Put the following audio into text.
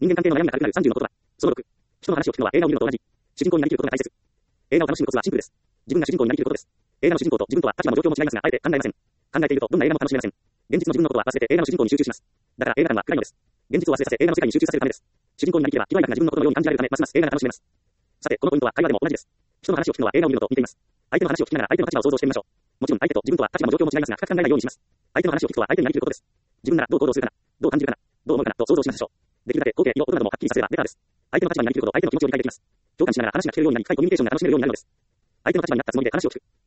人間関係の悩みが軽くなる30の言葉。その6。人の話を聞くのは映画を見るのと同じ。主人公になりきることが大切。映画を楽しむコツはシンプルです。自分が主人公になりきることです。映画の主人公と自分とは立場も状況も違いますが、あえて考えません。考えているとどんな映画も楽しめません。現実の自分のことは忘れて映画の主人公に集中します。だから映画館は暗いのです。現実を忘れさせ映画の世界に集中させるためです。主人公になりきれば非売楽な自分のことのように感じられるため、ますます映画が楽しめます。さて、このポイントは会話でも同じです。人の話を聞くのは映画を見るのと似ています。相手の話を聞きながら相手の立場を想像してみましょう。もちろん相手と自分とは立場も状況も違いますが、深く考えないようにします。相手の話を聞くとは相手になりきることです。自分ならどう行動するかな、どう感じるかな、どう思うかなと想像しましょう。できるだけ後継、色、音などもはっきりさせればベターです。相手の立場になりきるほど相手の気持ちを理解できます。共感しながら話が聞けるようになり、深いコミュニケーションが楽しめるようになるのです。相手の立場になったつもりで話を聞く。